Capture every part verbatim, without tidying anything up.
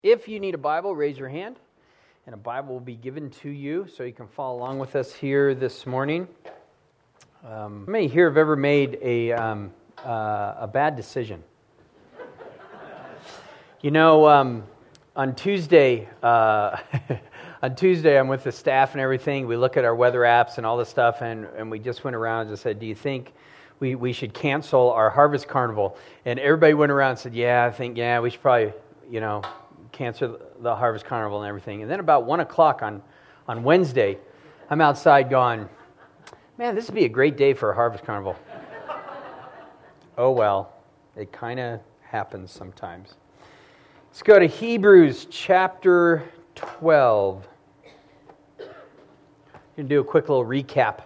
If you need a Bible, raise your hand, and a Bible will be given to you so you can follow along with us here this morning. Um, how many here have ever made a um, uh, a bad decision? You know, um, on Tuesday, uh, on Tuesday, I'm with the staff and everything. We look at our weather apps and all this stuff, and, and we just went around and just said, "Do you think we we should cancel our Harvest Carnival?" And everybody went around and said, "Yeah, I think yeah, we should probably, you know." cancel the Harvest Carnival and everything." And then about one o'clock on, on Wednesday, I'm outside going, "Man, this would be a great day for a Harvest Carnival." Oh well, it kind of happens sometimes. Let's go to Hebrews chapter twelve. I'm going to do a quick little recap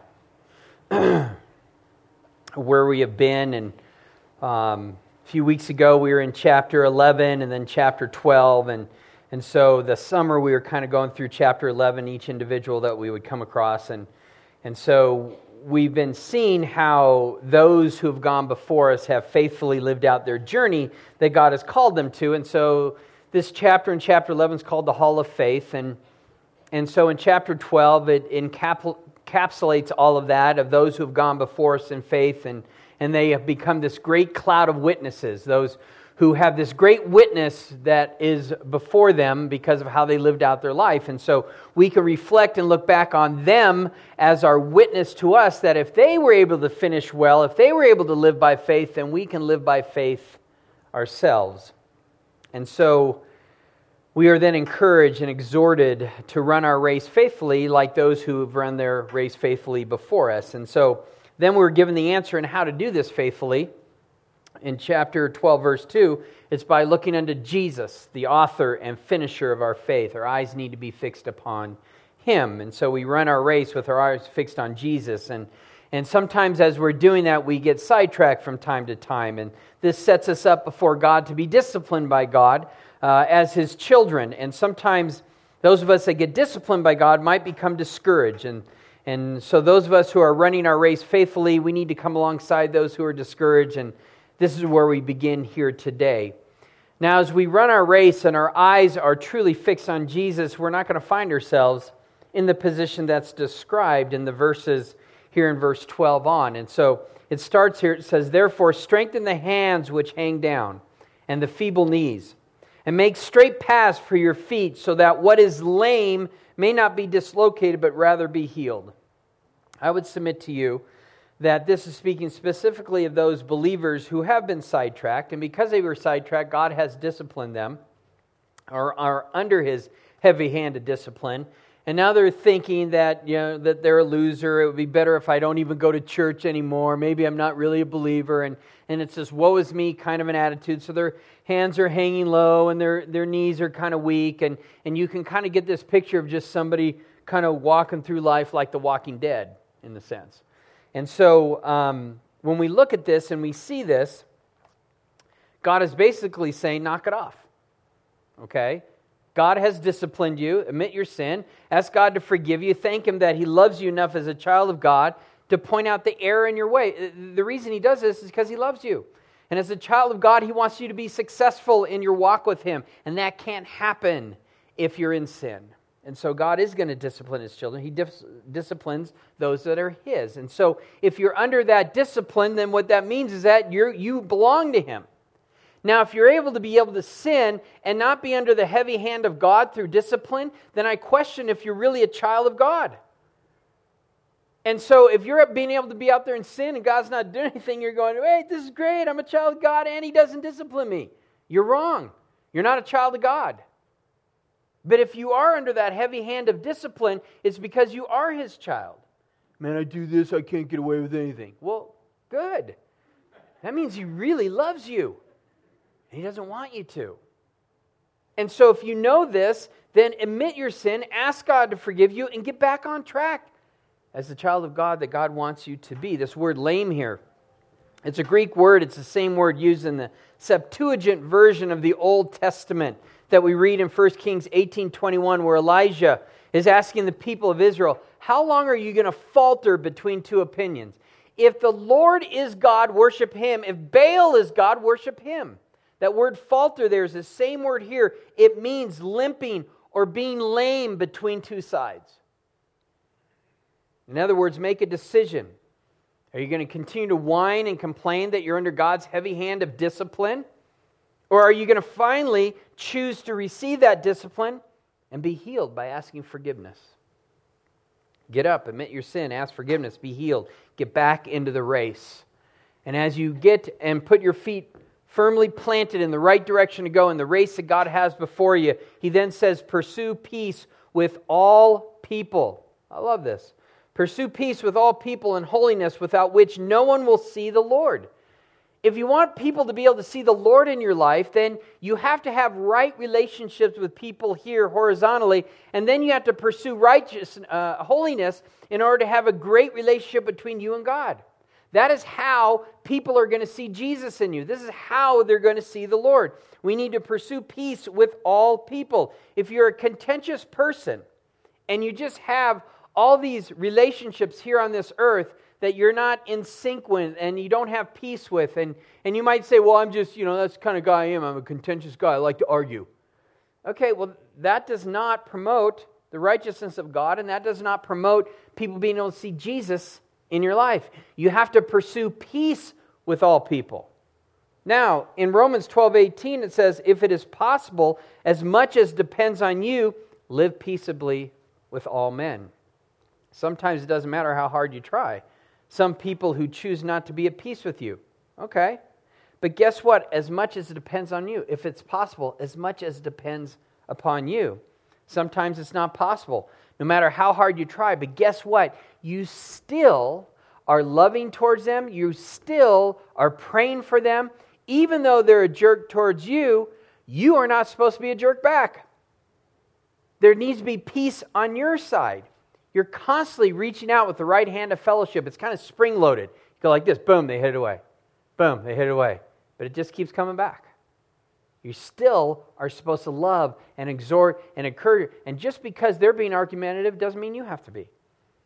where we have been. And um, a few weeks ago, we were in chapter eleven and then chapter twelve. And, and so the summer, we were kind of going through chapter eleven, each individual that we would come across. And, and so we've been seeing how those who have gone before us have faithfully lived out their journey that God has called them to. And so this chapter in chapter eleven is called the Hall of Faith. And, and so in chapter twelve, it encapsulates encapsulates all of that, of those who have gone before us in faith, and, and they have become this great cloud of witnesses, those who have this great witness that is before them because of how they lived out their life. And so we can reflect and look back on them as our witness to us, that if they were able to finish well, if they were able to live by faith, then we can live by faith ourselves. And so we are then encouraged and exhorted to run our race faithfully like those who have run their race faithfully before us. And so then we're given the answer in how to do this faithfully. In chapter twelve, verse two, it's by looking unto Jesus, the author and finisher of our faith. Our eyes need to be fixed upon Him. And so we run our race with our eyes fixed on Jesus. And, and sometimes as we're doing that, we get sidetracked from time to time. And this sets us up before God to be disciplined by God Uh, as His children. And sometimes those of us that get disciplined by God might become discouraged. And, and so those of us who are running our race faithfully, we need to come alongside those who are discouraged. And this is where we begin here today. Now, as we run our race and our eyes are truly fixed on Jesus, we're not going to find ourselves in the position that's described in the verses here in verse twelve on. And so it starts here, it says, "Therefore strengthen the hands which hang down, and the feeble knees, and make straight paths for your feet, so that what is lame may not be dislocated, but rather be healed." I would submit to you that this is speaking specifically of those believers who have been sidetracked, and because they were sidetracked, God has disciplined them, or are under His heavy-handed discipline. And now they're thinking that, you know, that they're a loser. It would be better if I don't even go to church anymore. Maybe I'm not really a believer. And, and it's this woe is me kind of an attitude. So their hands are hanging low and their, their knees are kind of weak. And, and you can kind of get this picture of just somebody kind of walking through life like the Walking Dead, in the sense. And so um, when we look at this and we see this, God is basically saying, knock it off. Okay? God has disciplined you. Admit your sin. Ask God to forgive you. Thank Him that He loves you enough as a child of God to point out the error in your way. The reason He does this is because He loves you. And as a child of God, He wants you to be successful in your walk with Him. And that can't happen if you're in sin. And so God is going to discipline His children. He dis- disciplines those that are His. And so if you're under that discipline, then what that means is that you're, you belong to Him. Now, if you're able to be able to sin and not be under the heavy hand of God through discipline, then I question if you're really a child of God. And so if you're being able to be out there and sin and God's not doing anything, you're going, "Hey, this is great, I'm a child of God and He doesn't discipline me." You're wrong. You're not a child of God. But if you are under that heavy hand of discipline, it's because you are His child. "Man, I do this, I can't get away with anything." Well, good. That means He really loves you. He doesn't want you to. And so if you know this, then admit your sin, ask God to forgive you, and get back on track as the child of God that God wants you to be. This word lame here, it's a Greek word. It's the same word used in the Septuagint version of the Old Testament that we read in First Kings eighteen twenty-one, where Elijah is asking the people of Israel, "How long are you going to falter between two opinions? If the Lord is God, worship Him. If Baal is God, worship Him." That word falter there is the same word here. It means limping or being lame between two sides. In other words, make a decision. Are you going to continue to whine and complain that you're under God's heavy hand of discipline? Or are you going to finally choose to receive that discipline and be healed by asking forgiveness? Get up, admit your sin, ask forgiveness, be healed. Get back into the race. And as you get and put your feet firmly planted in the right direction to go in the race that God has before you, He then says, pursue peace with all people. I love this. Pursue peace with all people and holiness, without which no one will see the Lord. If you want people to be able to see the Lord in your life, then you have to have right relationships with people here horizontally, and then you have to pursue righteous uh, holiness in order to have a great relationship between you and God. That is how people are going to see Jesus in you. This is how they're going to see the Lord. We need to pursue peace with all people. If you're a contentious person and you just have all these relationships here on this earth that you're not in sync with and you don't have peace with, and, and you might say, well, I'm just, you know, that's the kind of guy I am. I'm a contentious guy. I like to argue. Okay, well, that does not promote the righteousness of God, and that does not promote people being able to see Jesus in your life. You have to pursue peace with all people. Now, in Romans twelve eighteen, it says, if it is possible, as much as depends on you, live peaceably with all men. Sometimes it doesn't matter how hard you try. Some people who choose not to be at peace with you. Okay. But guess what? As much as it depends on you, if it's possible, as much as it depends upon you. Sometimes it's not possible, no matter how hard you try. But guess what? You still are loving towards them. You still are praying for them. Even though they're a jerk towards you, you are not supposed to be a jerk back. There needs to be peace on your side. You're constantly reaching out with the right hand of fellowship. It's kind of spring-loaded. You go like this, boom, they hit it away. Boom, they hit it away. But it just keeps coming back. You still are supposed to love and exhort and encourage. And just because they're being argumentative doesn't mean you have to be.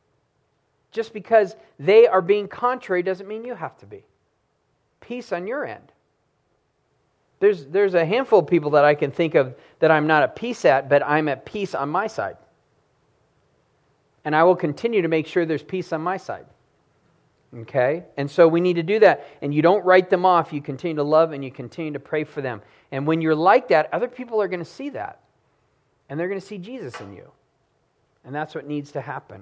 Just because they are being contrary doesn't mean you have to be. Peace on your end. There's, there's a handful of people that I can think of that I'm not at peace at, but I'm at peace on my side. And I will continue to make sure there's peace on my side. Okay? And so we need to do that. And you don't write them off. You continue to love and you continue to pray for them. And when you're like that, other people are going to see that. And they're going to see Jesus in you. And that's what needs to happen.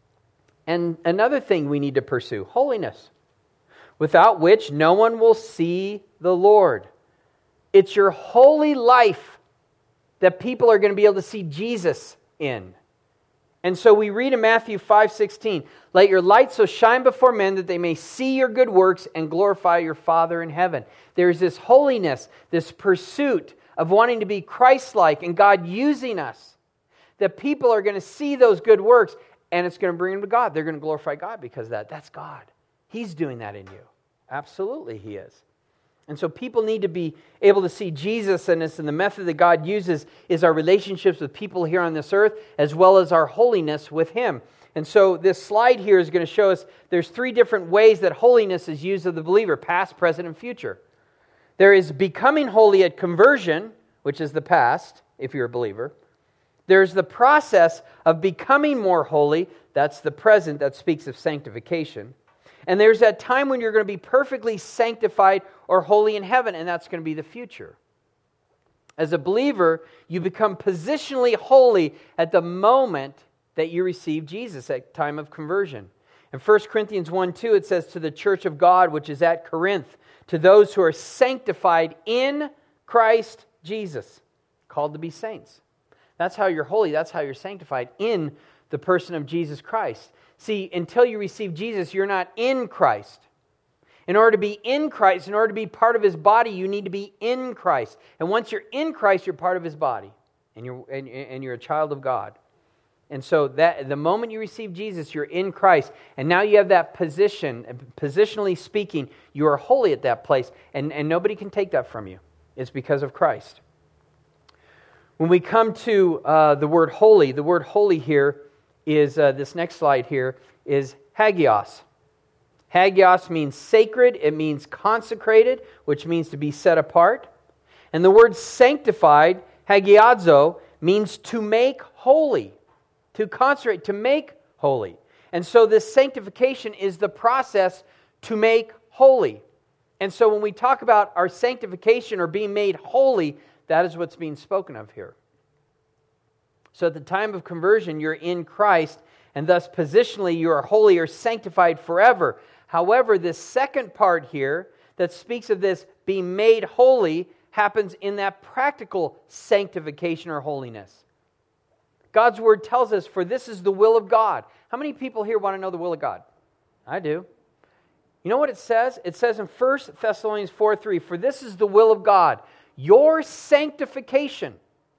And another thing we need to pursue, holiness, without which no one will see the Lord. It's your holy life that people are going to be able to see Jesus in. And so we read in Matthew five sixteen, let your light so shine before men that they may see your good works and glorify your Father in heaven. There's this holiness, this pursuit of wanting to be Christ-like and God using us, that people are going to see those good works and it's going to bring them to God. They're going to glorify God because of that. That's God. He's doing that in you. Absolutely, He is. And so people need to be able to see Jesus in us, and the method that God uses is our relationships with people here on this earth, as well as our holiness with Him. And so this slide here is going to show us there's three different ways that holiness is used of the believer, past, present, and future. There is becoming holy at conversion, which is the past, if you're a believer. There's the process of becoming more holy, that's the present, that speaks of sanctification. And there's that time when you're going to be perfectly sanctified or holy in heaven, and that's going to be the future. As a believer, you become positionally holy at the moment that you receive Jesus, at time of conversion. In First Corinthians one two, it says, to the church of God, which is at Corinth, to those who are sanctified in Christ Jesus, called to be saints. That's how you're holy, that's how you're sanctified, in the person of Jesus Christ. See, until you receive Jesus, you're not in Christ. In order to be in Christ, in order to be part of His body, you need to be in Christ. And once you're in Christ, you're part of His body. And you're, and, and you're a child of God. And so that the moment you receive Jesus, you're in Christ. And now you have that position, positionally speaking, you are holy at that place. And, and nobody can take that from you. It's because of Christ. When we come to uh, the word holy, the word holy here is, uh, this next slide here, is hagios. Hagios means sacred, it means consecrated, which means to be set apart. And the word sanctified, hagiadzo, means to make holy, to consecrate, to make holy. And so this sanctification is the process to make holy. And so when we talk about our sanctification or being made holy, that is what's being spoken of here. So at the time of conversion, you're in Christ, and thus positionally you are holy or sanctified forever. However, this second part here that speaks of this being made holy happens in that practical sanctification or holiness. God's Word tells us, for this is the will of God. How many people here want to know the will of God? I do. You know what it says? It says in First Thessalonians four three, for this is the will of God, your sanctification.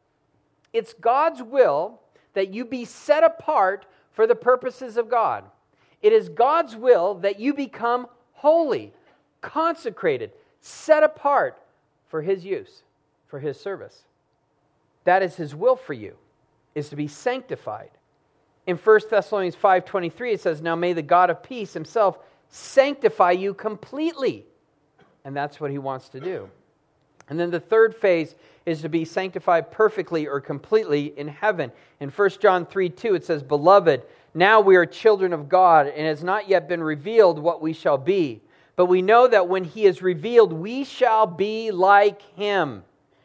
It's God's will that you be set apart for the purposes of God. It is God's will that you become holy, consecrated, set apart for His use, for His service. That is His will for you, is to be sanctified. In First Thessalonians five twenty-three, it says, now may the God of peace Himself sanctify you completely. And that's what He wants to do. And then the third phase is to be sanctified perfectly or completely in heaven. In First John three two, it says, beloved, now we are children of God, and it has not yet been revealed what we shall be. But we know that when He is revealed, we shall be like Him,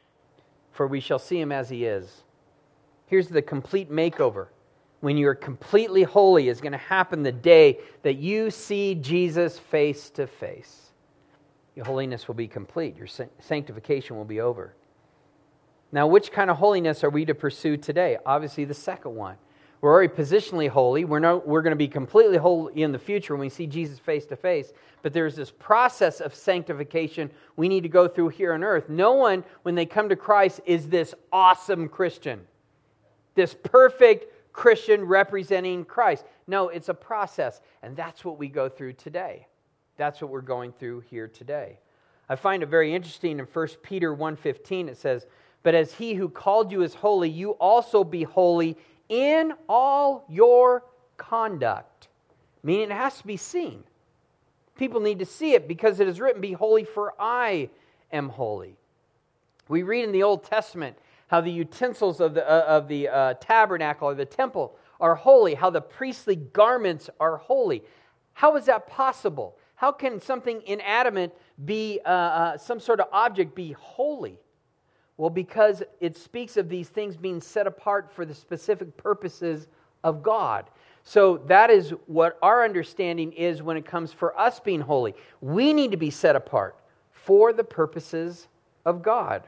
for we shall see Him as He is. Here's the complete makeover. When you're completely holy is going to happen the day that you see Jesus face to face. Your holiness will be complete. Your sanctification will be over. Now, which kind of holiness are we to pursue today? Obviously, the second one. We're already positionally holy. We're, no, we're going to be completely holy in the future when we see Jesus face to face. But there's this process of sanctification we need to go through here on earth. No one, when they come to Christ, is this awesome Christian. This perfect Christian representing Christ. No, it's a process. And that's what we go through today. That's what we're going through here today. I find it very interesting in First Peter one fifteen. It says, but as He who called you is holy, you also be holy in all your conduct. Meaning it has to be seen. People need to see it because it is written, be holy for I am holy. We read in the Old Testament how the utensils of the, uh, of the uh, tabernacle or the temple are holy, how the priestly garments are holy. How is that possible? How can something inanimate be, uh, uh, some sort of object be holy? Well, because it speaks of these things being set apart for the specific purposes of God. So that is what our understanding is when it comes for us being holy. We need to be set apart for the purposes of God.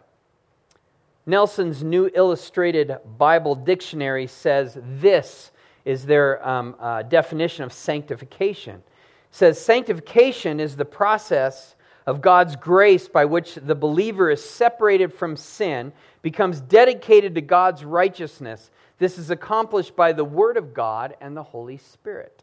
Nelson's New Illustrated Bible Dictionary says this is their um, uh, definition of sanctification. It says, sanctification is the process of God's grace by which the believer is separated from sin, becomes dedicated to God's righteousness. This is accomplished by the Word of God and the Holy Spirit.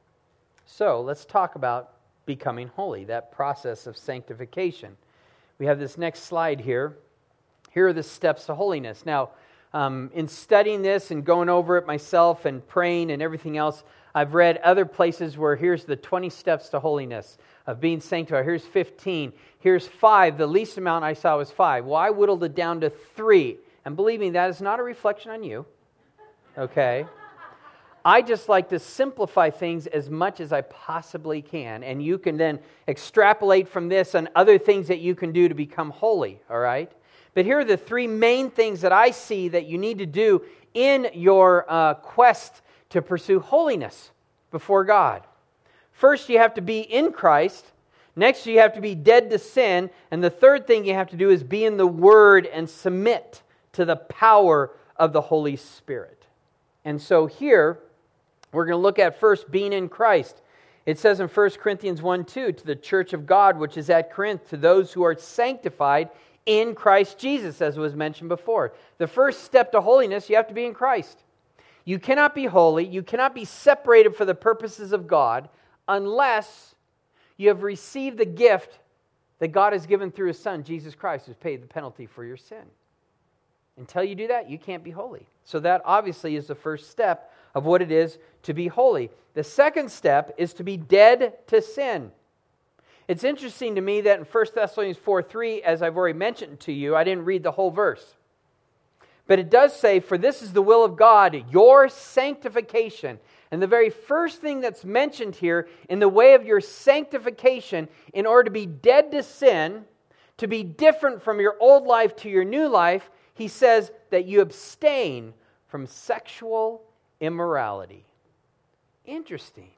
So, let's talk about becoming holy, that process of sanctification. We have this next slide here. Here are the steps to holiness. Now, um, in studying this and going over it myself and praying and everything else, I've read other places where here's the twenty steps to holiness of being sanctified. Here's fifteen. Here's five. The least amount I saw was five. Well, I whittled it down to three. And believe me, that is not a reflection on you. Okay? I just like to simplify things as much as I possibly can. And you can then extrapolate from this on other things that you can do to become holy. All right? But here are the three main things that I see that you need to do in your uh, quest to pursue holiness before God. First, you have to be in Christ. Next, you have to be dead to sin. And the third thing you have to do is be in the Word and submit to the power of the Holy Spirit. And so here, we're going to look at first being in Christ. It says in First Corinthians one two, to the church of God which is at Corinth, to those who are sanctified in Christ Jesus, as was mentioned before. The first step to holiness, you have to be in Christ. You cannot be holy, you cannot be separated for the purposes of God unless you have received the gift that God has given through His Son, Jesus Christ, who's paid the penalty for your sin. Until you do that, you can't be holy. So that obviously is the first step of what it is to be holy. The second step is to be dead to sin. It's interesting to me that in First Thessalonians four three, as I've already mentioned to you, I didn't read the whole verse. But it does say, for this is the will of God, your sanctification. And the very first thing that's mentioned here in the way of your sanctification, in order to be dead to sin, to be different from your old life to your new life, he says that you abstain from sexual immorality. Interesting.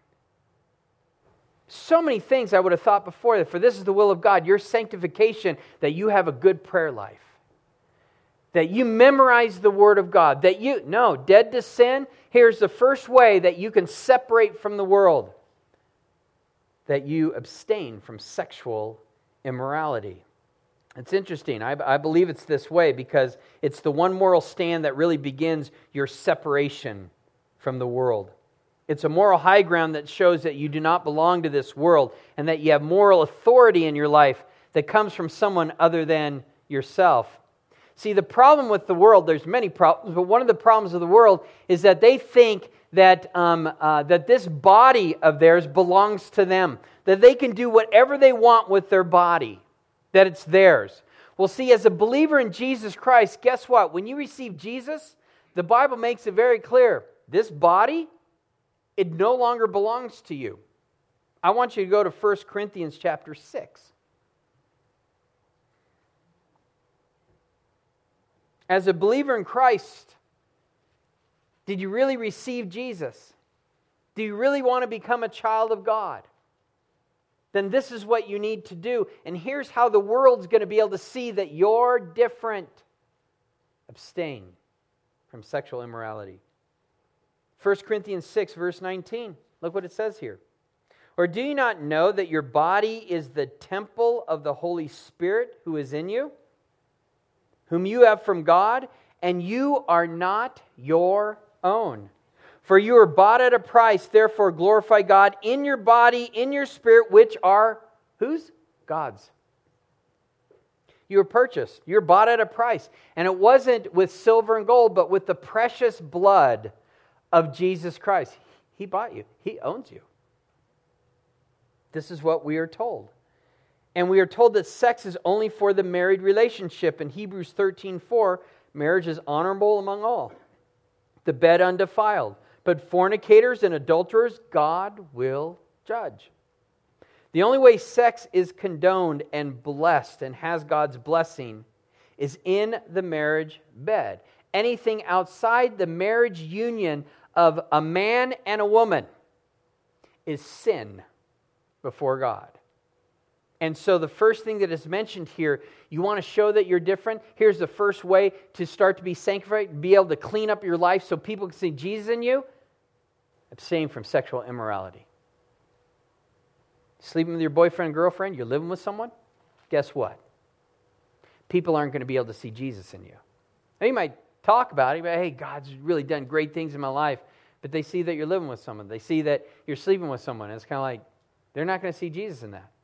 So many things I would have thought before that, for this is the will of God, your sanctification, that you have a good prayer life. That you memorize the Word of God. That you, no, dead to sin, here's the first way that you can separate from the world. That you abstain from sexual immorality. It's interesting. I, I believe it's this way because it's the one moral stand that really begins your separation from the world. It's a moral high ground that shows that you do not belong to this world and that you have moral authority in your life that comes from someone other than yourself. See, the problem with the world, there's many problems, but one of the problems of the world is that they think that um, uh, that this body of theirs belongs to them, that they can do whatever they want with their body, that it's theirs. Well, see, as a believer in Jesus Christ, guess what? When you receive Jesus, the Bible makes it very clear. This body, it no longer belongs to you. I want you to go to First Corinthians chapter six. As a believer in Christ, did you really receive Jesus? Do you really want to become a child of God? Then this is what you need to do. And here's how the world's going to be able to see that you're different. Abstain from sexual immorality. First Corinthians six, verse nineteen. Look what it says here. Or do you not know that your body is the temple of the Holy Spirit who is in you, whom you have from God, and you are not your own? For you are bought at a price, therefore glorify God in your body, in your spirit, which are whose? God's. You were purchased. You're bought at a price. And it wasn't with silver and gold, but with the precious blood of Jesus Christ. He bought you. He owns you. This is what we are told. And we are told that sex is only for the married relationship. In Hebrews thirteen four, marriage is honorable among all. The bed undefiled. But fornicators and adulterers, God will judge. The only way sex is condoned and blessed and has God's blessing is in the marriage bed. Anything outside the marriage union of a man and a woman is sin before God. And so the first thing that is mentioned here, you want to show that you're different. Here's the first way to start to be sanctified, be able to clean up your life so people can see Jesus in you. Abstain from sexual immorality. Sleeping with your boyfriend and girlfriend, you're living with someone, guess what? People aren't going to be able to see Jesus in you. Now you might talk about it, but hey, God's really done great things in my life, but they see that you're living with someone. They see that you're sleeping with someone. And it's kind of like, they're not going to see Jesus in that.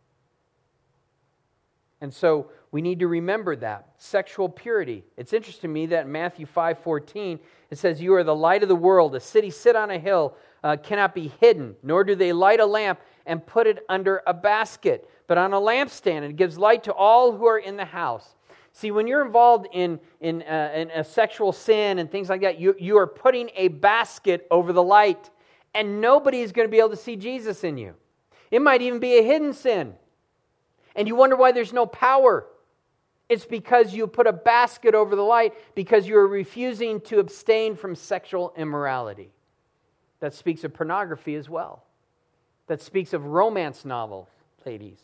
And so we need to remember that. Sexual purity. It's interesting to me that in Matthew five fourteen, it says, you are the light of the world. A city set on a hill uh, cannot be hidden, nor do they light a lamp and put it under a basket, but on a lampstand. It gives light to all who are in the house. See, when you're involved in, in, uh, in a sexual sin and things like that, you, you are putting a basket over the light, and nobody is going to be able to see Jesus in you. It might even be a hidden sin. And you wonder why there's no power. It's because you put a basket over the light because you're refusing to abstain from sexual immorality. That speaks of pornography as well. That speaks of romance novels, ladies.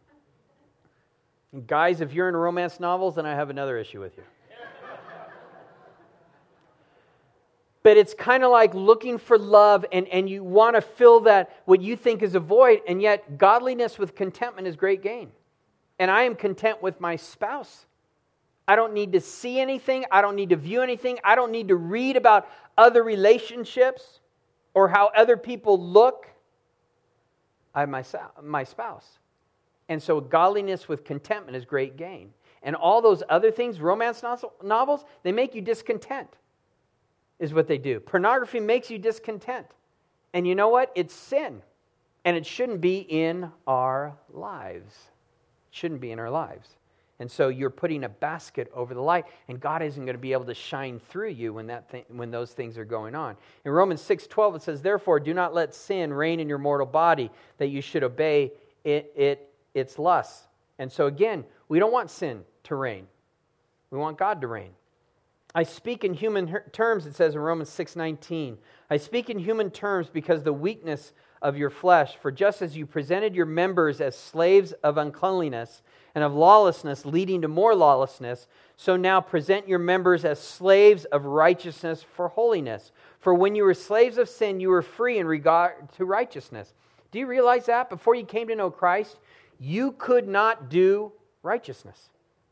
And guys, if you're into romance novels, then I have another issue with you. But it's kind of like looking for love and, and you want to fill that, what you think is a void, and yet godliness with contentment is great gain. And I am content with my spouse. I don't need to see anything. I don't need to view anything. I don't need to read about other relationships or how other people look. I have my, my spouse. And so godliness with contentment is great gain. And all those other things, romance novels, they make you discontent, is what they do. Pornography makes you discontent. And you know what? It's sin. And it shouldn't be in our lives. It shouldn't be in our lives. And so you're putting a basket over the light, and God isn't going to be able to shine through you when that thing, when those things are going on. In Romans six twelve it says, "Therefore do not let sin reign in your mortal body, that you should obey it, it its lusts." And so again, we don't want sin to reign. We want God to reign. I speak in human terms, it says in Romans six nineteen. I speak in human terms because the weakness of your flesh. For just as you presented your members as slaves of uncleanliness and of lawlessness, leading to more lawlessness, so now present your members as slaves of righteousness for holiness. For when you were slaves of sin, you were free in regard to righteousness. Do you realize that? Before you came to know Christ, you could not do righteousness.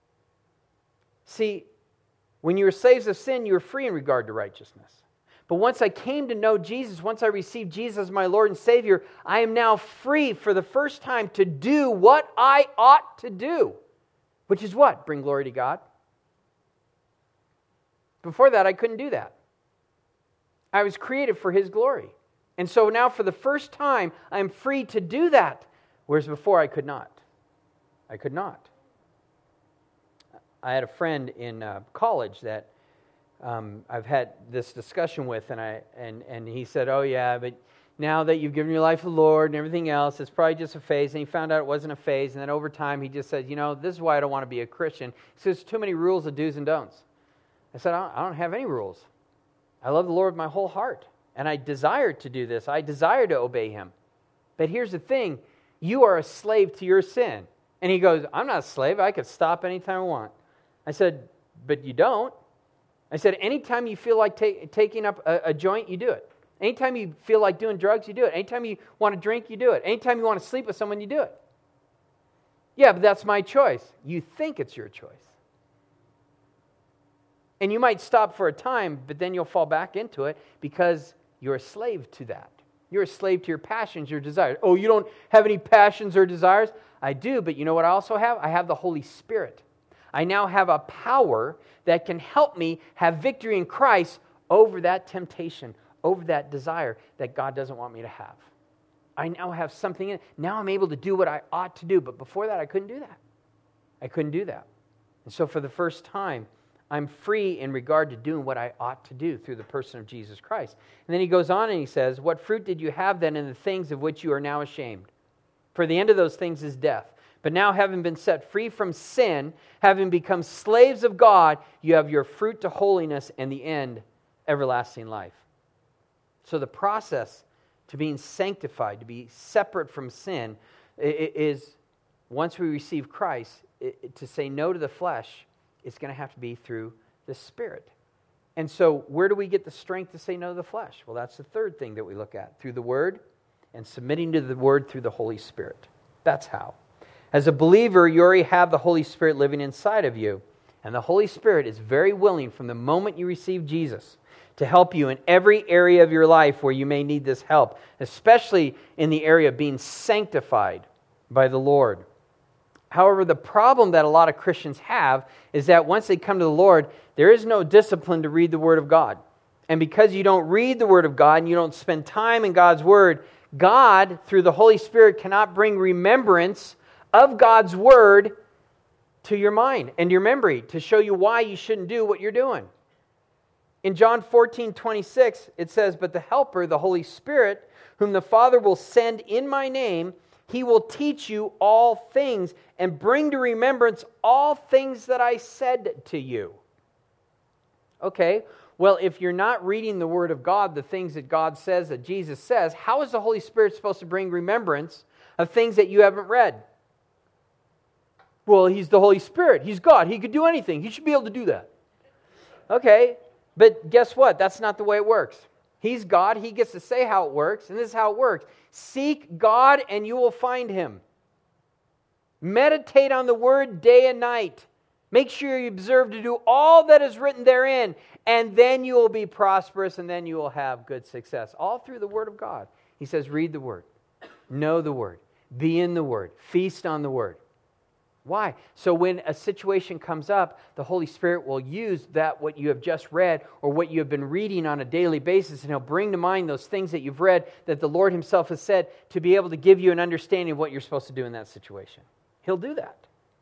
See, when you were slaves of sin, you were free in regard to righteousness. But once I came to know Jesus, once I received Jesus as my Lord and Savior, I am now free for the first time to do what I ought to do. Which is what? Bring glory to God. Before that, I couldn't do that. I was created for His glory. And so now for the first time, I'm free to do that. Whereas before, I could not. I could not. I had a friend in uh, college that um, I've had this discussion with, and I and, and he said, "Oh yeah, but now that you've given your life to the Lord and everything else, it's probably just a phase." And he found out it wasn't a phase, and then over time he just said, "You know, this is why I don't want to be a Christian." He says, "There's too many rules of do's and don'ts." I said, I don't, I don't have any rules. I love the Lord with my whole heart, and I desire to do this. I desire to obey Him. But here's the thing, you are a slave to your sin. And he goes, "I'm not a slave. I could stop anytime I want." I said, "But you don't." I said, "Anytime you feel like ta- taking up a, a joint, you do it. Anytime you feel like doing drugs, you do it. Anytime you want to drink, you do it. Anytime you want to sleep with someone, you do it." "Yeah, but that's my choice." You think it's your choice. And you might stop for a time, but then you'll fall back into it because you're a slave to that. You're a slave to your passions, your desires. "Oh, you don't have any passions or desires?" I do, but you know what I also have? I have the Holy Spirit. I now have a power that can help me have victory in Christ over that temptation, over that desire that God doesn't want me to have. I now have something in it. Now I'm able to do what I ought to do, but before that I couldn't do that. I couldn't do that. And so for the first time, I'm free in regard to doing what I ought to do through the person of Jesus Christ. And then he goes on and he says, "What fruit did you have then in the things of which you are now ashamed? For the end of those things is death. But now, having been set free from sin, having become slaves of God, you have your fruit to holiness, and the end, everlasting life." So the process to being sanctified, to be separate from sin, is once we receive Christ, to say no to the flesh, it's going to have to be through the Spirit. And so where do we get the strength to say no to the flesh? Well, that's the third thing that we look at. Through the Word and submitting to the Word through the Holy Spirit. That's how. As a believer, you already have the Holy Spirit living inside of you. And the Holy Spirit is very willing from the moment you receive Jesus to help you in every area of your life where you may need this help, especially in the area of being sanctified by the Lord. However, the problem that a lot of Christians have is that once they come to the Lord, there is no discipline to read the Word of God. And because you don't read the Word of God and you don't spend time in God's Word, God, through the Holy Spirit, cannot bring remembrance of God's Word to your mind and your memory to show you why you shouldn't do what you're doing. In John fourteen twenty-six, it says, "But the Helper, the Holy Spirit, whom the Father will send in my name, He will teach you all things and bring to remembrance all things that I said to you." Okay, well, if you're not reading the Word of God, the things that God says, that Jesus says, how is the Holy Spirit supposed to bring remembrance of things that you haven't read? Well, He's the Holy Spirit. He's God. He could do anything. He should be able to do that. Okay, but guess what? That's not the way it works. He's God. He gets to say how it works, and this is how it works. Seek God, and you will find Him. Meditate on the Word day and night. Make sure you observe to do all that is written therein, and then you will be prosperous, and then you will have good success. All through the Word of God. He says, read the Word. Know the Word. Be in the Word. Feast on the Word. Why? So when a situation comes up, the Holy Spirit will use that, what you have just read, or what you have been reading on a daily basis, and He'll bring to mind those things that you've read that the Lord Himself has said to be able to give you an understanding of what you're supposed to do in that situation. He'll do that.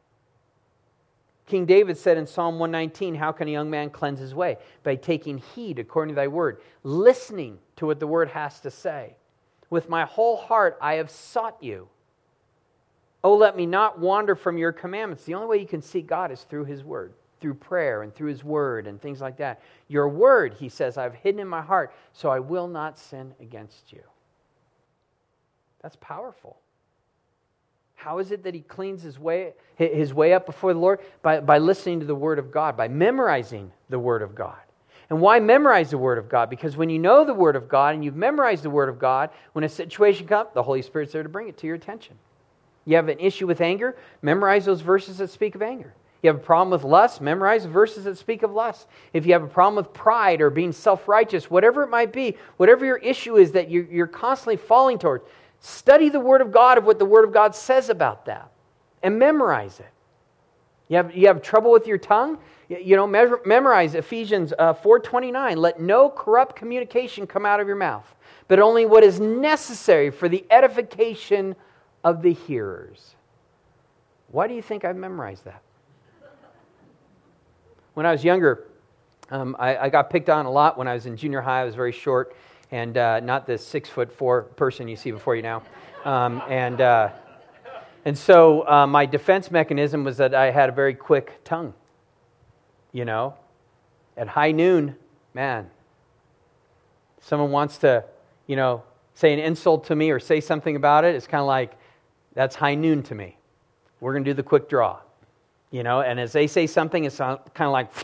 King David said in Psalm one nineteen, how can a young man cleanse his way? By taking heed according to thy word, listening to what the word has to say. With my whole heart I have sought you. Oh, let me not wander from your commandments. The only way you can seek God is through His word, through prayer and through His word and things like that. Your word, he says, I've hidden in my heart, so I will not sin against you. That's powerful. How is it that he cleans his way his way up before the Lord? By, by listening to the Word of God, by memorizing the Word of God. And why memorize the Word of God? Because when you know the Word of God and you've memorized the Word of God, when a situation comes, the Holy Spirit's there to bring it to your attention. You have an issue with anger? Memorize those verses that speak of anger. You have a problem with lust? Memorize the verses that speak of lust. If you have a problem with pride or being self-righteous, whatever it might be, whatever your issue is that you're, you're constantly falling towards, study the Word of God of what the Word of God says about that and memorize it. You have, you have trouble with your tongue? You know, me- memorize Ephesians uh, four twenty-nine. Let no corrupt communication come out of your mouth, but only what is necessary for the edification of the hearers. Why do you think I've memorized that? When I was younger, um, I, I got picked on a lot. When I was in junior high, I was very short and uh, not the six foot four person you see before you now. Um, and uh, and so uh, my defense mechanism was that I had a very quick tongue. You know, at high noon, man, someone wants to, you know, say an insult to me or say something about it. It's kind of like, that's high noon to me. We're going to do the quick draw. You know, and as they say something, it's kind of like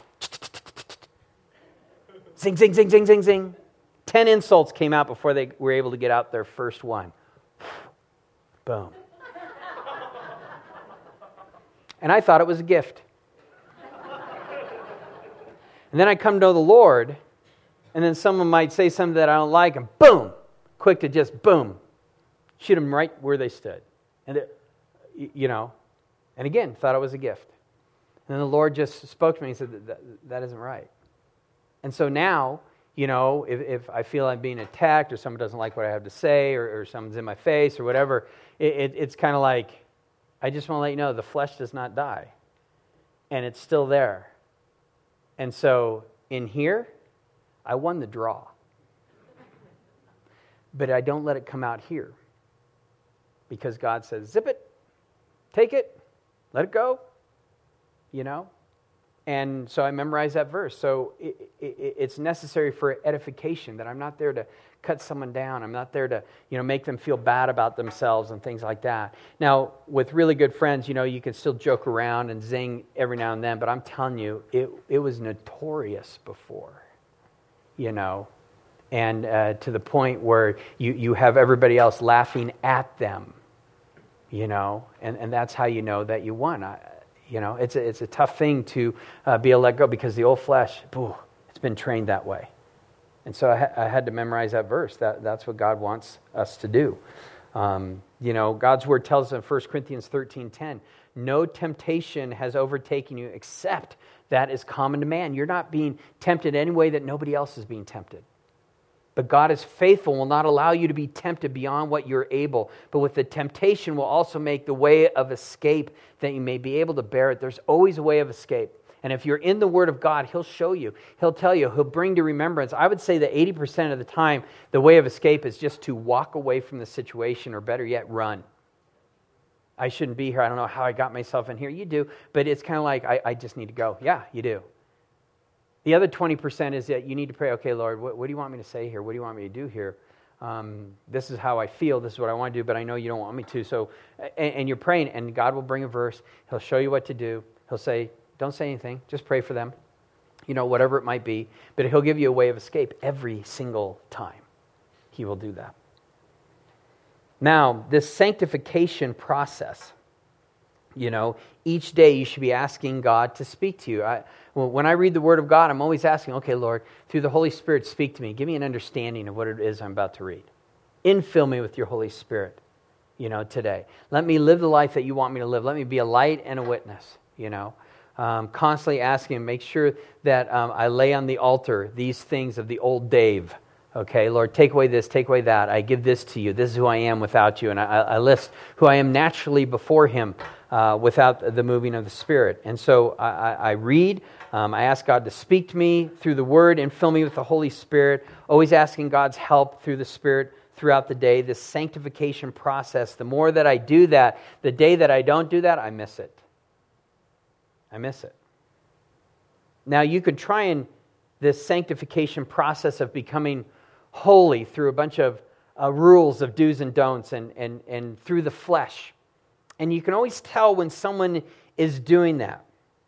zing, zing, zing, zing, zing, zing. Ten insults came out before they were able to get out their first one. Boom. And I thought it was a gift. And then I come to know the Lord, and then someone might say something that I don't like, and boom, quick to just boom, shoot them right where they stood. And, it, you know, and again, thought it was a gift. And then the Lord just spoke to me and said, that, that, that isn't right. And so now, you know, if, if I feel I'm being attacked or someone doesn't like what I have to say or, or someone's in my face or whatever, it, it, it's kind of like, I just want to let you know, the flesh does not die. And it's still there. And so in here, I won the draw. But I don't let it come out here. Because God says, zip it, take it, let it go, you know? And so I memorized that verse. So it, it, it's necessary for edification, that I'm not there to cut someone down. I'm not there to, you know, make them feel bad about themselves and things like that. Now, with really good friends, you know, you can still joke around and zing every now and then, but I'm telling you, it, it was notorious before, you know? And uh, to the point where you, you have everybody else laughing at them, you know, and, and that's how you know that you won. I, you know, it's a, it's a tough thing to uh, be able to let go because the old flesh, boo, it's been trained that way. And so I, ha- I had to memorize that verse. That That's what God wants us to do. Um, you know, God's word tells us in First Corinthians thirteen ten, no temptation has overtaken you except that is common to man. You're not being tempted any way that nobody else is being tempted. But God is faithful, will not allow you to be tempted beyond what you're able. But with the temptation will also make the way of escape that you may be able to bear it. There's always a way of escape. And if you're in the Word of God, He'll show you. He'll tell you. He'll bring to remembrance. I would say that eighty percent of the time, the way of escape is just to walk away from the situation, or better yet, run. I shouldn't be here. I don't know how I got myself in here. You do. But it's kind of like, I, I just need to go. Yeah, you do. The other twenty percent is that you need to pray, okay, Lord, what, what do you want me to say here? What do you want me to do here? Um, this is how I feel. This is what I want to do, but I know you don't want me to. So, and, and you're praying, and God will bring a verse. He'll show you what to do. He'll say, don't say anything. Just pray for them. You know, whatever it might be. But He'll give you a way of escape every single time. He will do that. Now, this sanctification process, you know, each day you should be asking God to speak to you. I, well, when I read the Word of God, I'm always asking, okay, Lord, through the Holy Spirit, speak to me. Give me an understanding of what it is I'm about to read. Infill me with your Holy Spirit. you know, today. Let me live the life that you want me to live. Let me be a light and a witness, you know. Um, constantly asking him, make sure that um, I lay on the altar these things of the old Dave. Okay, Lord, take away this, take away that. I give this to you. This is who I am without you. And I, I list who I am naturally before him uh, without the moving of the Spirit. And so I, I, I read. Um, I ask God to speak to me through the Word and fill me with the Holy Spirit. Always asking God's help through the Spirit throughout the day. This sanctification process, the more that I do that, the day that I don't do that, I miss it. I miss it. Now, you could try and this sanctification process of becoming holy through a bunch of uh, rules of do's and don'ts and, and, and through the flesh. And you can always tell when someone is doing that,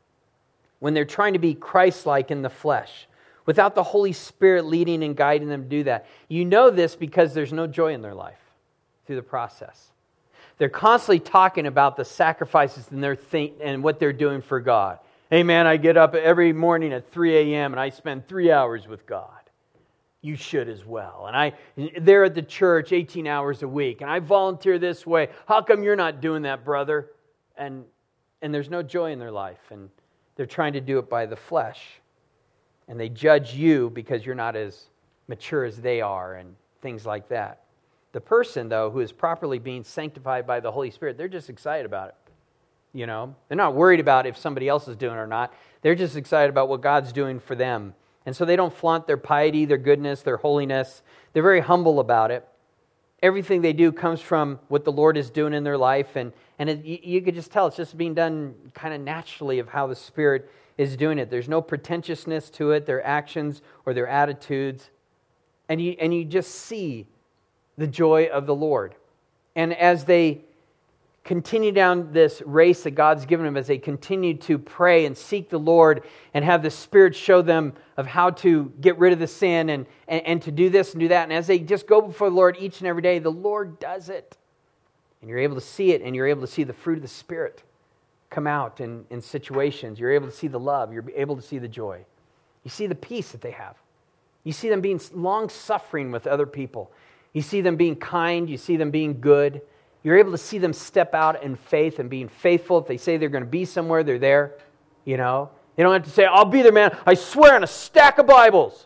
when they're trying to be Christ-like in the flesh, without the Holy Spirit leading and guiding them to do that. You know this because there's no joy in their life through the process. They're constantly talking about the sacrifices and their think and what they're doing for God. Hey man, I get up every morning at three a.m. and I spend three hours with God. You should as well. And I, they're at the church eighteen hours a week, and I volunteer this way. How come you're not doing that, brother? And and there's no joy in their life, and they're trying to do it by the flesh. And they judge you because you're not as mature as they are, and things like that. The person, though, who is properly being sanctified by the Holy Spirit, they're just excited about it. You know, they're not worried about if somebody else is doing it or not. They're just excited about what God's doing for them. And so they don't flaunt their piety, their goodness, their holiness. They're very humble about it. Everything they do comes from what the Lord is doing in their life. And, and it, you, you could just tell it's just being done kind of naturally of how the Spirit is doing it. There's no pretentiousness to it, their actions or their attitudes. And you, and you just see the joy of the Lord. And as they continue down this race that God's given them, as they continue to pray and seek the Lord and have the Spirit show them of how to get rid of the sin and, and, and to do this and do that. And as they just go before the Lord each and every day, the Lord does it. And you're able to see it, and you're able to see the fruit of the Spirit come out in, in situations. You're able to see the love. You're able to see the joy. You see the peace that they have. You see them being long-suffering with other people. You see them being kind. You see them being good. You're able to see them step out in faith and being faithful. If they say they're going to be somewhere, they're there. You know, you don't have to say, I'll be there, man. I swear on a stack of Bibles.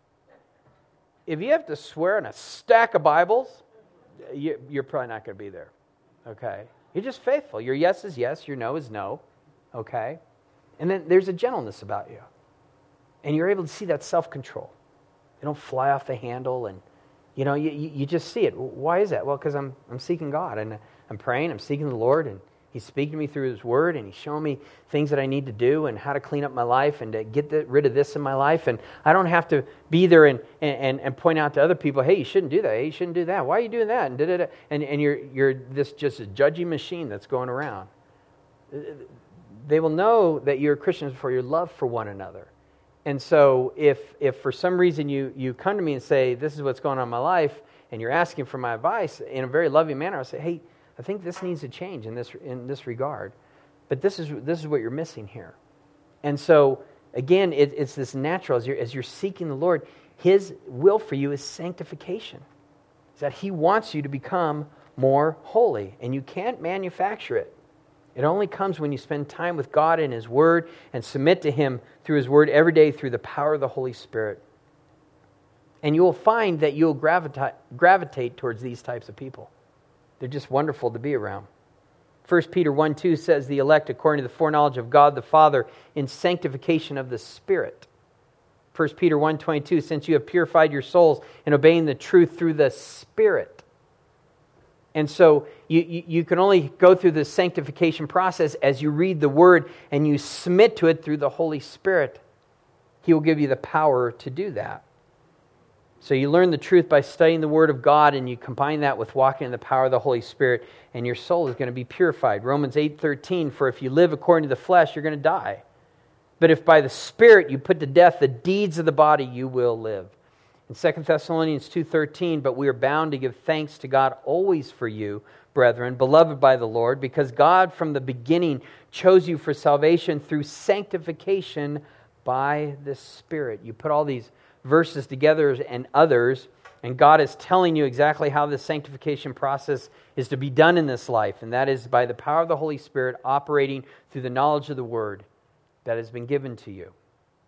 If you have to swear on a stack of Bibles, you're probably not going to be there. Okay? You're just faithful. Your yes is yes. Your no is no. Okay? And then there's a gentleness about you. And you're able to see that self-control. They don't fly off the handle and You know, you, you just see it. Why is that? Well, because I'm I'm seeking God, and I'm praying, I'm seeking the Lord, and He's speaking to me through His Word, and He's showing me things that I need to do and how to clean up my life and to get the, rid of this in my life. And I don't have to be there and, and, and point out to other people, hey, you shouldn't do that. Hey, you shouldn't do that. Why are you doing that? And da, da, da. and and you're you're this just a judgy machine that's going around. They will know that you're Christians for your love for one another. And so if if for some reason you, you come to me and say, this is what's going on in my life, and you're asking for my advice in a very loving manner, I'll say, hey, I think this needs to change in this in this regard. But this is this is what you're missing here. And so, again, it, it's this natural, as you're, as you're seeking the Lord, His will for you is sanctification. Is that He wants you to become more holy, and you can't manufacture it. It only comes when you spend time with God and His Word and submit to Him through His Word every day through the power of the Holy Spirit. And you will find that you'll gravitate, gravitate towards these types of people. They're just wonderful to be around. First Peter one two says, the elect according to the foreknowledge of God the Father in sanctification of the Spirit. First Peter one twenty-two, since you have purified your souls in obeying the truth through the Spirit. And so you, you, you can only go through the sanctification process as you read the Word and you submit to it through the Holy Spirit. He will give you the power to do that. So you learn the truth by studying the Word of God, and you combine that with walking in the power of the Holy Spirit, and your soul is going to be purified. Romans eight thirteen, for if you live according to the flesh, you're going to die. But if by the Spirit you put to death the deeds of the body, you will live. In Second Thessalonians two thirteen, but we are bound to give thanks to God always for you, brethren, beloved by the Lord, because God from the beginning chose you for salvation through sanctification by the Spirit. You put all these verses together and others, And God is telling you exactly how this sanctification process is to be done in this life, and that is by the power of the Holy Spirit operating through the knowledge of the Word that has been given to you.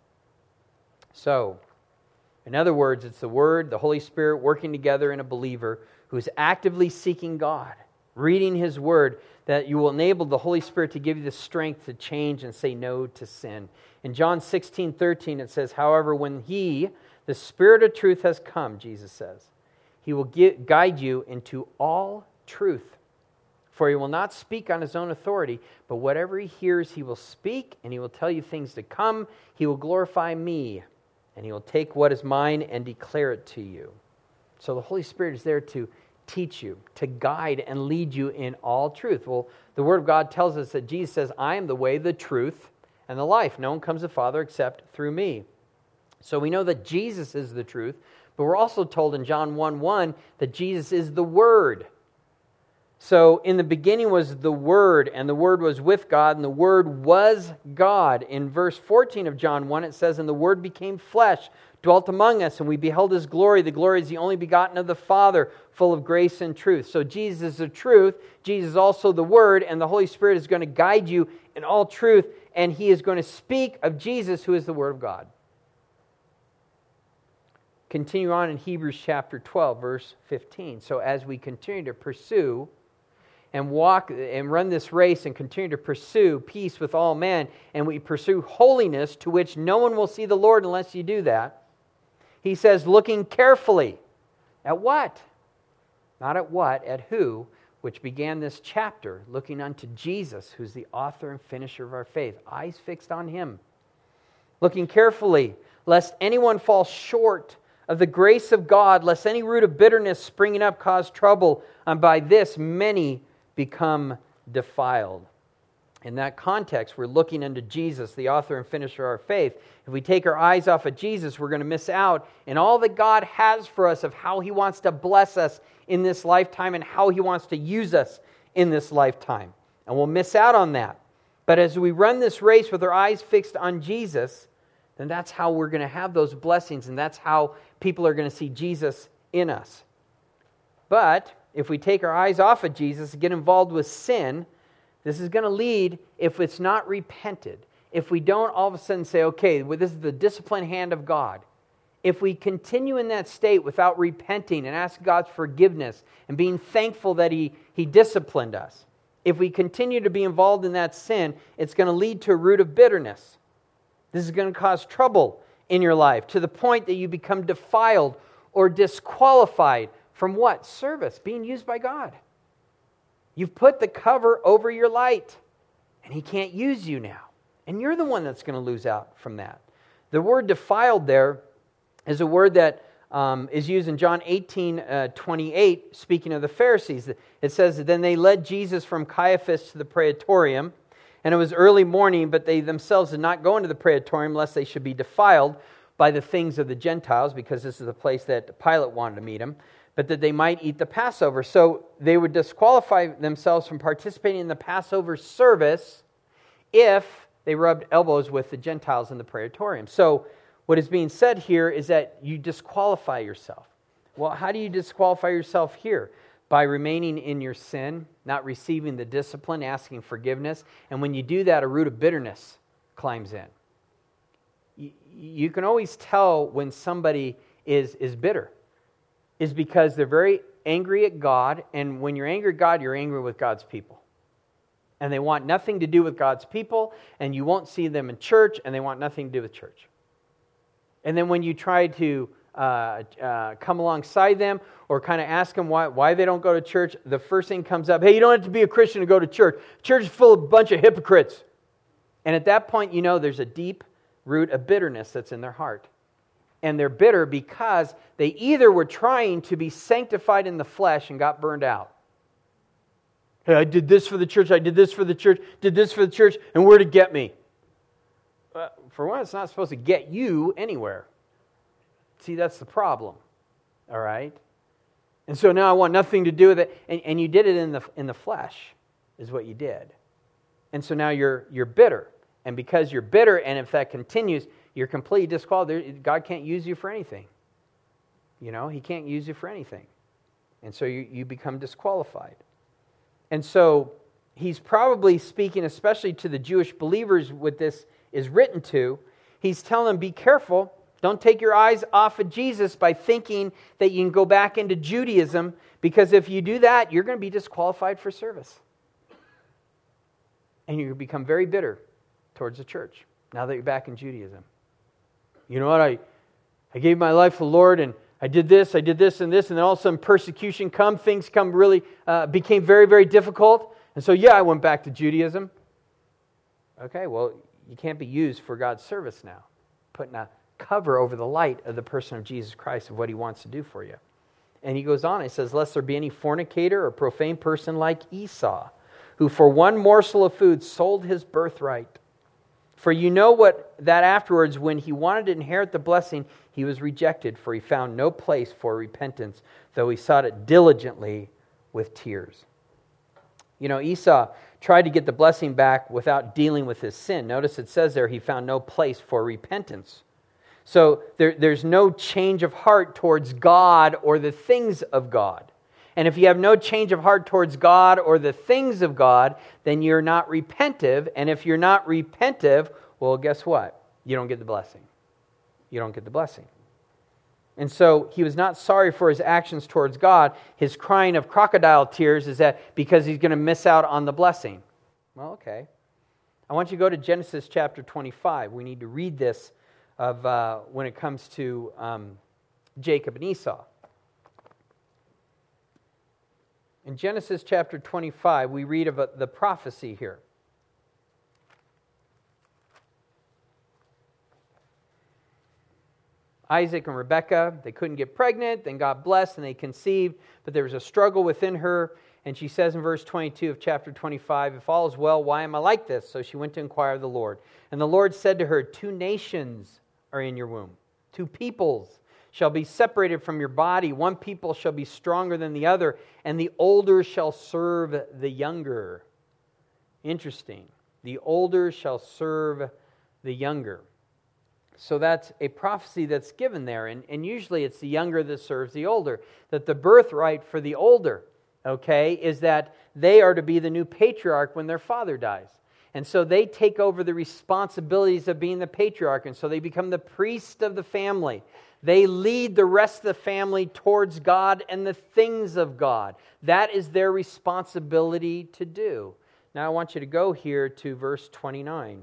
So, in other words, it's the Word, the Holy Spirit working together in a believer who is actively seeking God, reading His Word, that you will enable the Holy Spirit to give you the strength to change and say no to sin. In John sixteen thirteen it says, however, when He, the Spirit of truth, has come, Jesus says, He will get, guide you into all truth. For He will not speak on His own authority, but whatever He hears He will speak, and He will tell you things to come. He will glorify Me, and He will take what is mine and declare it to you. So the Holy Spirit is there to teach you, to guide and lead you in all truth. Well, the Word of God tells us that Jesus says, I am the way, the truth, and the life. No one comes to the Father except through Me. So we know that Jesus is the truth, but we're also told in John one one that Jesus is the Word. So in the beginning was the Word, and the Word was with God, and the Word was God. In verse fourteen of John one, it says, and the Word became flesh, dwelt among us, and we beheld His glory. The glory is the only begotten of the Father, full of grace and truth. So Jesus is the truth, Jesus is also the Word, and the Holy Spirit is going to guide you in all truth, and He is going to speak of Jesus, who is the Word of God. Continue on in Hebrews chapter twelve, verse fifteen. So as we continue to pursue and walk and run this race and continue to pursue peace with all men, and we pursue holiness, to which no one will see the Lord unless you do that, he says, looking carefully at what? Not at what, at who, which began this chapter, looking unto Jesus, who's the author and finisher of our faith. Eyes fixed on Him. Looking carefully, lest anyone fall short of the grace of God, lest any root of bitterness springing up cause trouble, and by this many become defiled. In that context, we're looking unto Jesus, the author and finisher of our faith. If we take our eyes off of Jesus, we're going to miss out in all that God has for us of how He wants to bless us in this lifetime and how He wants to use us in this lifetime. And we'll miss out on that. But as we run this race with our eyes fixed on Jesus, then that's how we're going to have those blessings, and that's how people are going to see Jesus in us. But if we take our eyes off of Jesus and get involved with sin, this is going to lead, if it's not repented, if we don't all of a sudden say, okay, well, this is the disciplined hand of God. If we continue in that state without repenting and asking God's forgiveness and being thankful that He, he disciplined us, if we continue to be involved in that sin, it's going to lead to a root of bitterness. This is going to cause trouble in your life to the point that you become defiled or disqualified from what? Service, being used by God. You've put the cover over your light, and He can't use you now. And you're the one that's going to lose out from that. The word defiled there is a word that um, is used in John eighteen twenty-eight, speaking of the Pharisees. It says, then they led Jesus from Caiaphas to the praetorium, and it was early morning, but they themselves did not go into the praetorium lest they should be defiled by the things of the Gentiles, because this is the place that Pilate wanted to meet Him, but that they might eat the Passover. So they would disqualify themselves from participating in the Passover service if they rubbed elbows with the Gentiles in the praetorium. So what is being said here is that you disqualify yourself. Well, how do you disqualify yourself here? By remaining in your sin, not receiving the discipline, asking forgiveness. And when you do that, a root of bitterness climbs in. You, you can always tell when somebody is, is bitter. Is because they're very angry at God, and when you're angry at God, you're angry with God's people. And they want nothing to do with God's people, and you won't see them in church, and they want nothing to do with church. And then when you try to uh, uh, come alongside them or kind of ask them why, why they don't go to church, the first thing comes up, hey, you don't have to be a Christian to go to church. Church is full of a bunch of hypocrites. And at that point, you know there's a deep root of bitterness that's in their heart. And they're bitter because they either were trying to be sanctified in the flesh and got burned out. Hey, I did this for the church, I did this for the church, did this for the church, and where'd it get me? Uh, for one, it's not supposed to get you anywhere. See, that's the problem. All right? And so now I want nothing to do with it. And, and you did it in the in the flesh, is what you did. And so now you're you're bitter. And because you're bitter, and if that continues, you're completely disqualified. God can't use you for anything. You know, he can't use you for anything. And so you, you become disqualified. And so he's probably speaking especially to the Jewish believers what this is written to. He's telling them, be careful. Don't take your eyes off of Jesus by thinking that you can go back into Judaism, because if you do that, you're going to be disqualified for service. And you become very bitter towards the church now that you're back in Judaism. You know what? I, I gave my life to the Lord, and I did this, I did this and this, and then all of a sudden persecution come, things come really, uh, became very, very difficult. And so, yeah, I went back to Judaism. Okay, well, you can't be used for God's service now. Putting a cover over the light of the person of Jesus Christ, of what He wants to do for you. And he goes on, he says, lest there be any fornicator or profane person like Esau, who for one morsel of food sold his birthright. For you know what that afterwards, when he wanted to inherit the blessing, he was rejected, for he found no place for repentance, though he sought it diligently with tears. You know, Esau tried to get the blessing back without dealing with his sin. Notice it says there he found no place for repentance. So there, there's no change of heart towards God or the things of God. And if you have no change of heart towards God or the things of God, then you're not repentive. And if you're not repentive, well, guess what? You don't get the blessing. You don't get the blessing. And so he was not sorry for his actions towards God. His crying of crocodile tears is that because he's going to miss out on the blessing. Well, okay. I want you to go to Genesis chapter twenty-five. We need to read this of uh, when it comes to um, Jacob and Esau. In Genesis chapter twenty-five, we read of a, the prophecy here. Isaac and Rebekah, they couldn't get pregnant, then got blessed and they conceived, but there was a struggle within her, and she says in verse twenty-two of chapter twenty-five, if all is well, why am I like this? So she went to inquire of the Lord. And the Lord said to her, two nations are in your womb, two peoples shall be separated from your body, one people shall be stronger than the other, and the older shall serve the younger. Interesting. The older shall serve the younger. So that's a prophecy that's given there, and, and usually it's the younger that serves the older. That the birthright for the older, okay, is that they are to be the new patriarch when their father dies. And so they take over the responsibilities of being the patriarch, and so they become the priest of the family. They lead the rest of the family towards God and the things of God. That is their responsibility to do. Now I want you to go here to verse twenty-nine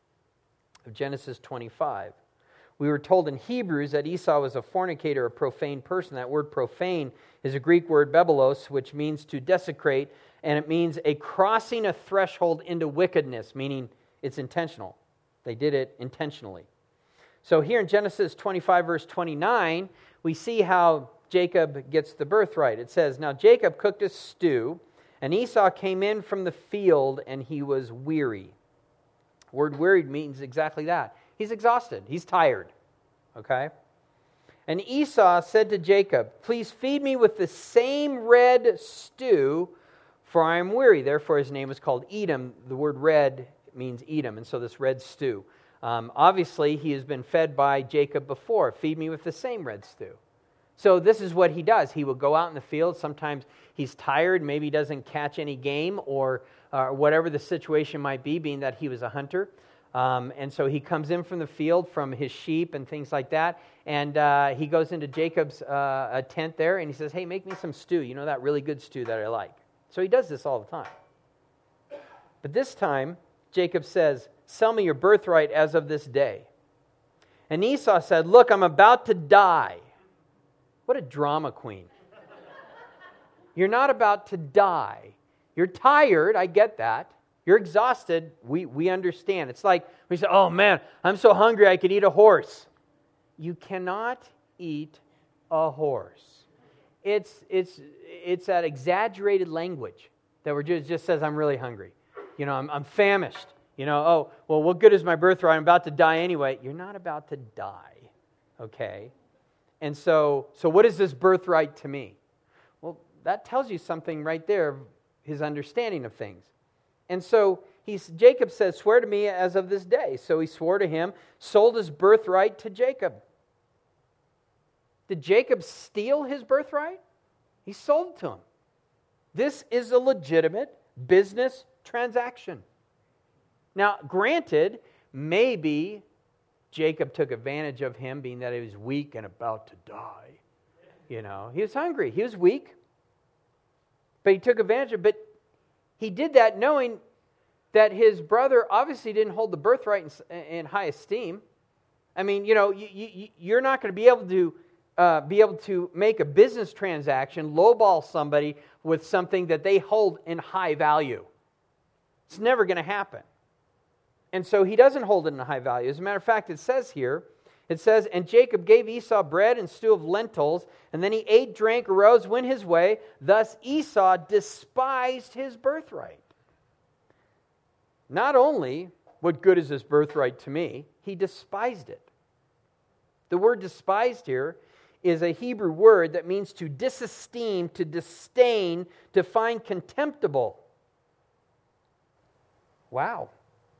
of Genesis twenty-five. We were told in Hebrews that Esau was a fornicator, a profane person. That word profane is a Greek word bebelos, which means to desecrate, and it means a crossing a threshold into wickedness, meaning it's intentional. They did it intentionally. So here in Genesis twenty-five, verse twenty-nine, we see how Jacob gets the birthright. It says, now Jacob cooked a stew, and Esau came in from the field, and he was weary. Word wearied means exactly that. He's exhausted. He's tired. Okay? And Esau said to Jacob, please feed me with the same red stew, for I am weary. Therefore his name is called Edom. The word red means Edom, and so this red stew. Um, obviously, he has been fed by Jacob before. Feed me with the same red stew. So this is what he does. He will go out in the field. Sometimes he's tired. Maybe he doesn't catch any game or uh, whatever the situation might be, being that he was a hunter. Um, and so he comes in from the field, from his sheep and things like that. And uh, he goes into Jacob's uh, tent there and he says, hey, make me some stew. You know, that really good stew that I like. So he does this all the time. But this time, Jacob says, sell me your birthright as of this day. And Esau said, look, I'm about to die. What a drama queen. You're not about to die. You're tired, I get that. You're exhausted, we, we understand. It's like we say, oh man, I'm so hungry I could eat a horse. You cannot eat a horse. It's it's it's that exaggerated language that we're just, just says, I'm really hungry. You know, I'm, I'm famished. You know, oh, well, what good is my birthright? I'm about to die anyway. You're not about to die, okay? And so, so what is this birthright to me? Well, that tells you something right there, his understanding of things. And so he's, Jacob says, swear to me as of this day. So he swore to him, sold his birthright to Jacob. Did Jacob steal his birthright? He sold it to him. This is a legitimate business transaction. Now, granted, maybe Jacob took advantage of him, being that he was weak and about to die. You know, he was hungry. He was weak. But he took advantage of it. But he did that knowing that his brother obviously didn't hold the birthright in, in high esteem. I mean, you know, you, you, you're not going to be able to uh, be able to make a business transaction, lowball somebody with something that they hold in high value. It's never going to happen. And so he doesn't hold it in high value. As a matter of fact, it says here, it says, and Jacob gave Esau bread and stew of lentils, and then he ate, drank, arose, went his way. Thus Esau despised his birthright. Not only, what good is this birthright to me? He despised it. The word despised here is a Hebrew word that means to disesteem, to disdain, to find contemptible. Wow.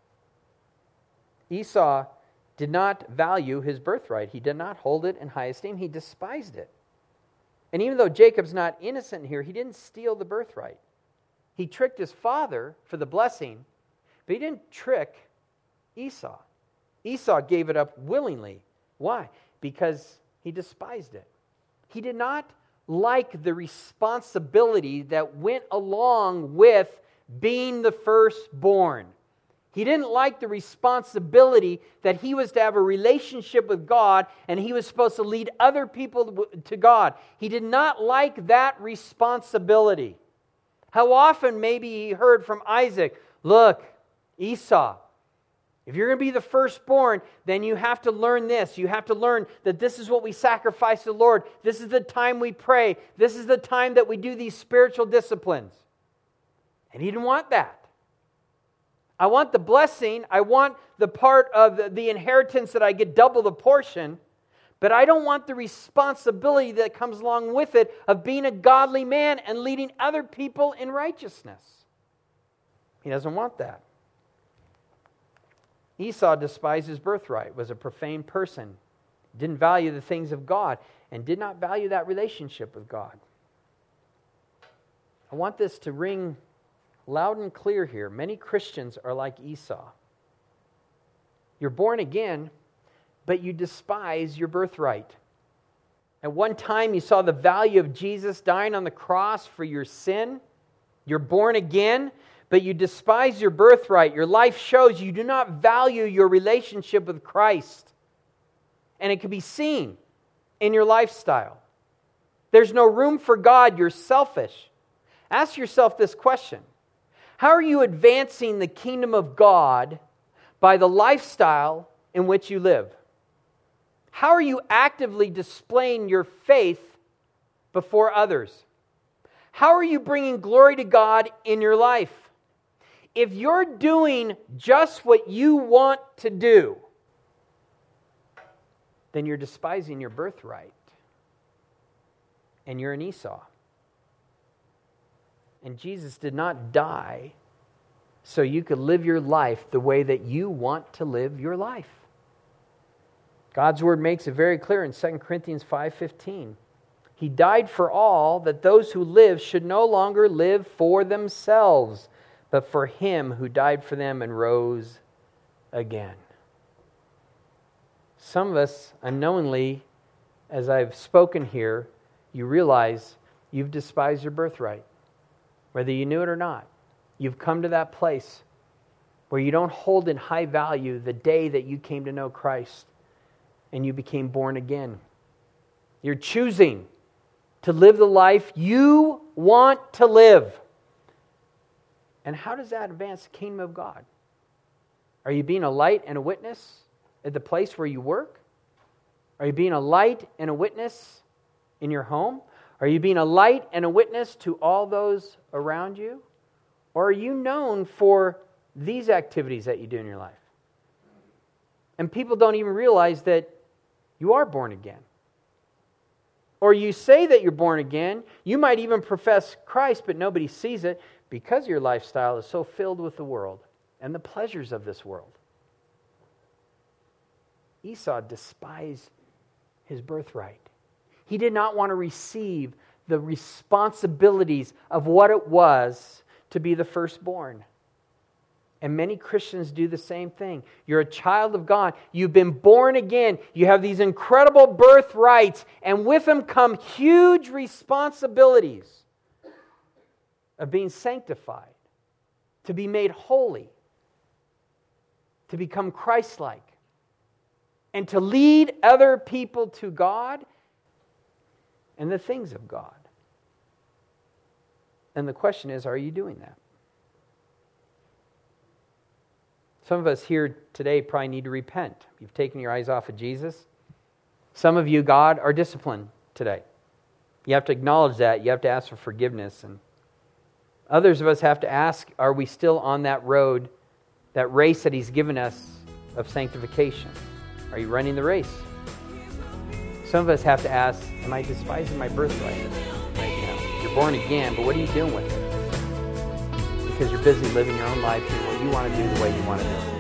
Esau did not value his birthright. He did not hold it in high esteem. He despised it. And even though Jacob's not innocent here, he didn't steal the birthright. He tricked his father for the blessing, but he didn't trick Esau. Esau gave it up willingly. Why? Because he despised it. He did not like the responsibility that went along with being the firstborn. He didn't like the responsibility that he was to have a relationship with God and he was supposed to lead other people to God. He did not like that responsibility. How often maybe he heard from Isaac, look, Esau, if you're going to be the firstborn, then you have to learn this. You have to learn that this is what we sacrifice to the Lord. This is the time we pray. This is the time that we do these spiritual disciplines. And he didn't want that. I want the blessing. I want the part of the, the inheritance that I get double the portion. But I don't want the responsibility that comes along with it of being a godly man and leading other people in righteousness. He doesn't want that. Esau despised his birthright, was a profane person, didn't value the things of God, and did not value that relationship with God. I want this to ring loud and clear here. Many Christians are like Esau. You're born again, but you despise your birthright. At one time, you saw the value of Jesus dying on the cross for your sin. You're born again, but you despise your birthright. Your life shows you do not value your relationship with Christ. And it can be seen in your lifestyle. There's no room for God. You're selfish. Ask yourself this question. How are you advancing the kingdom of God by the lifestyle in which you live? How are you actively displaying your faith before others? How are you bringing glory to God in your life? If you're doing just what you want to do, then you're despising your birthright. And you're an Esau. And Jesus did not die so you could live your life the way that you want to live your life. God's word makes it very clear in Second Corinthians five fifteen. He died for all, that those who live should no longer live for themselves, but for Him who died for them and rose again. Some of us, unknowingly, as I've spoken here, you realize you've despised your birthright. Whether you knew it or not, you've come to that place where you don't hold in high value the day that you came to know Christ and you became born again. You're choosing to live the life you want to live. And how does that advance the kingdom of God? Are you being a light and a witness at the place where you work? Are you being a light and a witness in your home? Are you being a light and a witness to all those around you? Or are you known for these activities that you do in your life? And people don't even realize that you are born again. Or you say that you're born again. You might even profess Christ, but nobody sees it because your lifestyle is so filled with the world and the pleasures of this world. Esau despised his birthright. He did not want to receive the responsibilities of what it was to be the firstborn. And many Christians do the same thing. You're a child of God. You've been born again. You have these incredible birthrights, and with them come huge responsibilities of being sanctified, to be made holy, to become Christ-like, and to lead other people to God and the things of God. And the question is, are you doing that? Some of us here today probably need to repent. You've taken your eyes off of Jesus. Some of you, God, are disciplined today. You have to acknowledge that. You have to ask for forgiveness. And others of us have to ask, are we still on that road, that race that He's given us of sanctification? Are you running the race? Some of us have to ask, am I despising my birthright right now? You're born again, but what are you doing with it? Because you're busy living your own life, doing what you want to do the way you want to do it.